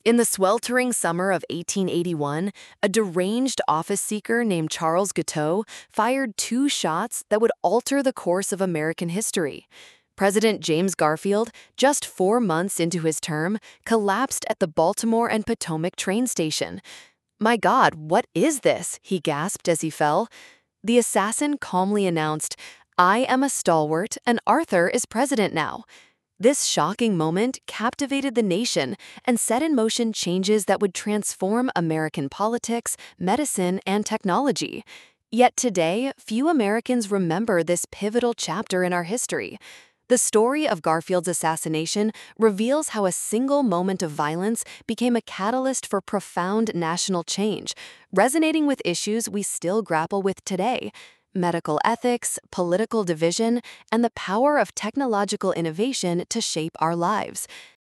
In the sweltering summer of 1881, a deranged office seeker named Charles Guiteau fired two shots that would alter the course of American history. President James Garfield, just 4 months into his term, collapsed at the Baltimore and Potomac train station. "My God, what is this?" he gasped as he fell. The assassin calmly announced, "I am a stalwart, and Arthur is president now." This shocking moment captivated the nation and set in motion changes that would transform American politics, medicine, and technology. Yet today, few Americans remember this pivotal chapter in our history. The story of Garfield's assassination reveals how a single moment of violence became a catalyst for profound national change, resonating with issues we still grapple with today: medical ethics, political division, and the power of technological innovation to shape our lives.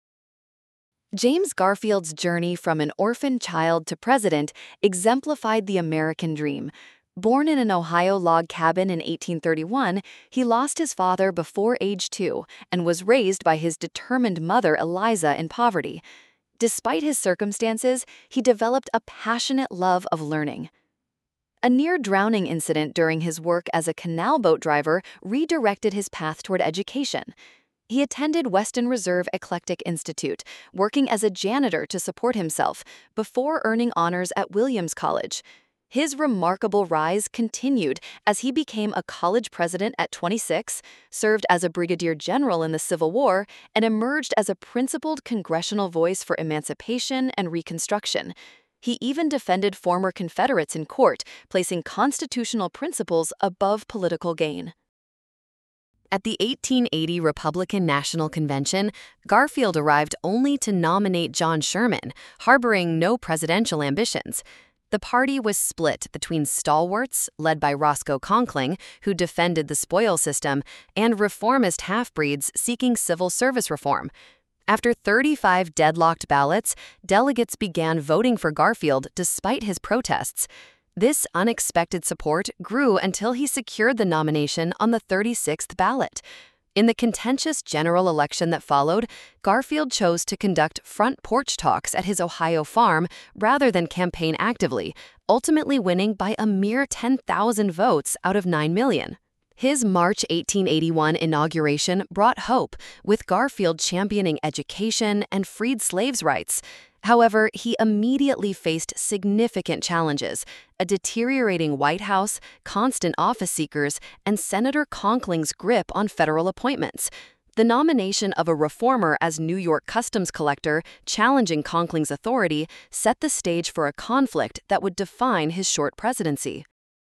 James Garfield's journey from an orphan child to president exemplified the American dream. Born in an Ohio log cabin in 1831, he lost his father before age 2 and was raised by his determined mother Eliza in poverty. Despite his circumstances, he developed a passionate love of learning. A near-drowning incident during his work as a canal boat driver redirected his path toward education. He attended Weston Reserve Eclectic Institute, working as a janitor to support himself, before earning honors at Williams College. His remarkable rise continued as he became a college president at 26, served as a brigadier general in the Civil War, and emerged as a principled congressional voice for emancipation and Reconstruction. He even defended former Confederates in court, placing constitutional principles above political gain. At the 1880 Republican National Convention, Garfield arrived only to nominate John Sherman, harboring no presidential ambitions. The party was split between stalwarts, led by Roscoe Conkling, who defended the spoils system, and reformist half-breeds seeking civil service reform. After 35 deadlocked ballots, delegates began voting for Garfield despite his protests. This unexpected support grew until he secured the nomination on the 36th ballot. In the contentious general election that followed, Garfield chose to conduct front porch talks at his Ohio farm rather than campaign actively, ultimately winning by a mere 10,000 votes out of 9 million. His March 1881 inauguration brought hope, with Garfield championing education and freed slaves' rights. However, he immediately faced significant challenges: a deteriorating White House, constant office seekers, and Senator Conkling's grip on federal appointments. The nomination of a reformer as New York customs collector, challenging Conkling's authority, set the stage for a conflict that would define his short presidency.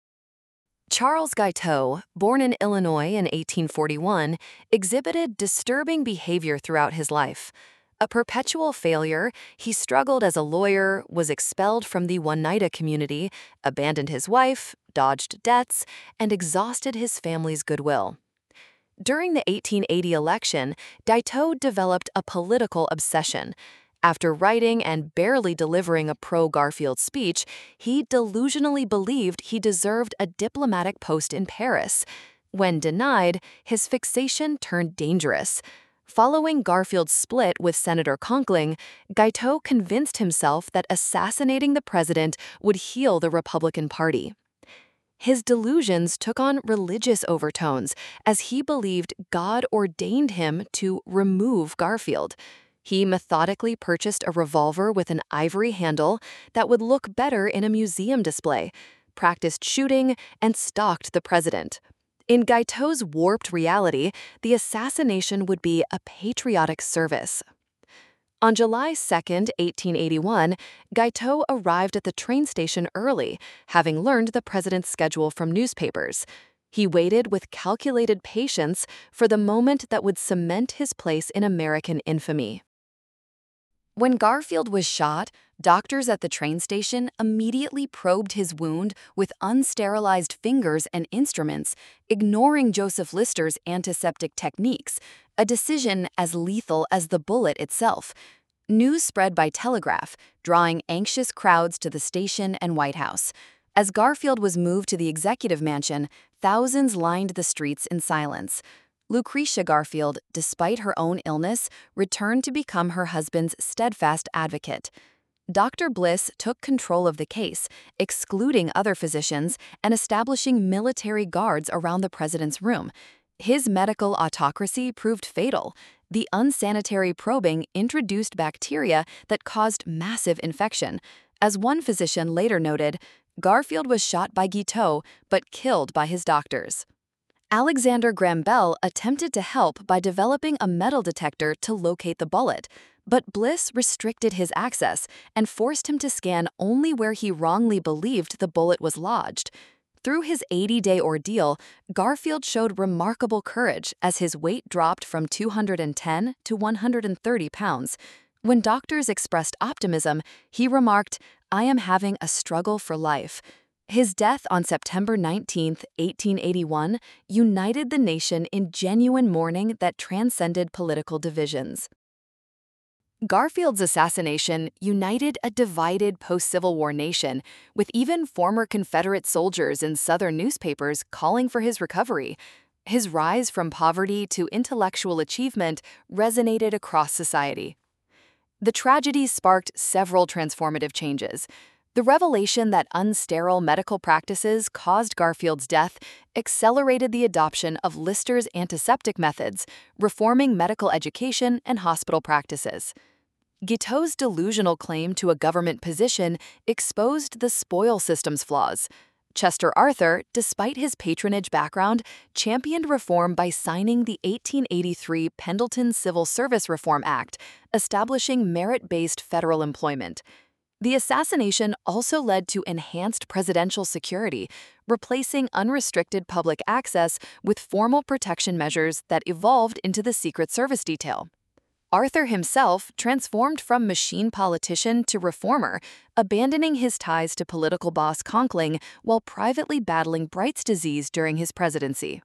Charles Guiteau, born in Illinois in 1841, exhibited disturbing behavior throughout his life. A perpetual failure, he struggled as a lawyer, was expelled from the Oneida community, abandoned his wife, dodged debts, and exhausted his family's goodwill. During the 1880 election, Guiteau developed a political obsession. After writing and barely delivering a pro-Garfield speech, he delusionally believed he deserved a diplomatic post in Paris. When denied, his fixation turned dangerous. Following Garfield's split with Senator Conkling, Guiteau convinced himself that assassinating the president would heal the Republican Party. His delusions took on religious overtones, as he believed God ordained him to remove Garfield. He methodically purchased a revolver with an ivory handle that would look better in a museum display, practiced shooting, and stalked the president. In Guiteau's warped reality, the assassination would be a patriotic service. On July 2, 1881, Guiteau arrived at the train station early, having learned the president's schedule from newspapers. He waited with calculated patience for the moment that would cement his place in American infamy. When Garfield was shot, doctors at the train station immediately probed his wound with unsterilized fingers and instruments, ignoring Joseph Lister's antiseptic techniques, a decision as lethal as the bullet itself. News spread by telegraph, drawing anxious crowds to the station and White House. As Garfield was moved to the executive mansion, thousands lined the streets in silence. Lucretia Garfield, despite her own illness, returned to become her husband's steadfast advocate. Dr. Bliss took control of the case, excluding other physicians and establishing military guards around the president's room. His medical autocracy proved fatal. The unsanitary probing introduced bacteria that caused massive infection. As one physician later noted, Garfield was shot by Guiteau but killed by his doctors. Alexander Graham Bell attempted to help by developing a metal detector to locate the bullet, but Bliss restricted his access and forced him to scan only where he wrongly believed the bullet was lodged. Through his 80-day ordeal, Garfield showed remarkable courage as his weight dropped from 210 to 130 pounds. When doctors expressed optimism, he remarked, "I am having a struggle for life." His death on September 19, 1881, united the nation in genuine mourning that transcended political divisions. Garfield's assassination united a divided post-Civil War nation, with even former Confederate soldiers in Southern newspapers calling for his recovery. His rise from poverty to intellectual achievement resonated across society. The tragedy sparked several transformative changes. The revelation that unsterile medical practices caused Garfield's death accelerated the adoption of Lister's antiseptic methods, reforming medical education and hospital practices. Guiteau's delusional claim to a government position exposed the spoil system's flaws. Chester Arthur, despite his patronage background, championed reform by signing the 1883 Pendleton Civil Service Reform Act, establishing merit-based federal employment. The assassination also led to enhanced presidential security, replacing unrestricted public access with formal protection measures that evolved into the Secret Service detail. Arthur himself transformed from machine politician to reformer, abandoning his ties to political boss Conkling while privately battling Bright's disease during his presidency.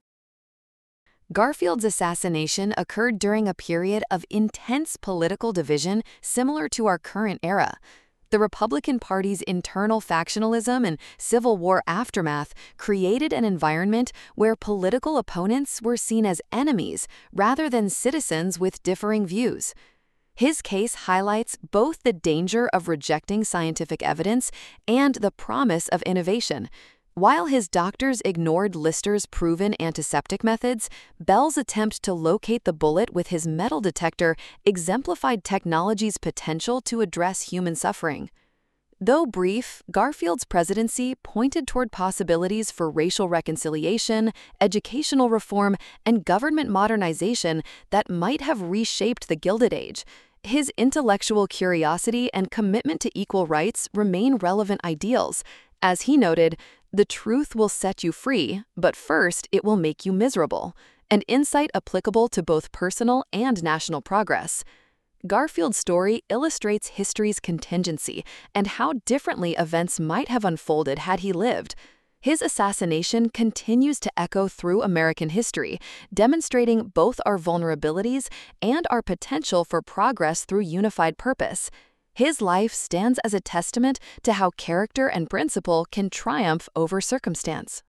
Garfield's assassination occurred during a period of intense political division similar to our current era. The Republican Party's internal factionalism and Civil War aftermath created an environment where political opponents were seen as enemies rather than citizens with differing views. His case highlights both the danger of rejecting scientific evidence and the promise of innovation. While his doctors ignored Lister's proven antiseptic methods, Bell's attempt to locate the bullet with his metal detector exemplified technology's potential to address human suffering. Though brief, Garfield's presidency pointed toward possibilities for racial reconciliation, educational reform, and government modernization that might have reshaped the Gilded Age. His intellectual curiosity and commitment to equal rights remain relevant ideals. As he noted, "The truth will set you free, but first it will make you miserable," an insight applicable to both personal and national progress. Garfield's story illustrates history's contingency and how differently events might have unfolded had he lived. His assassination continues to echo through American history, demonstrating both our vulnerabilities and our potential for progress through unified purpose. His life stands as a testament to how character and principle can triumph over circumstance.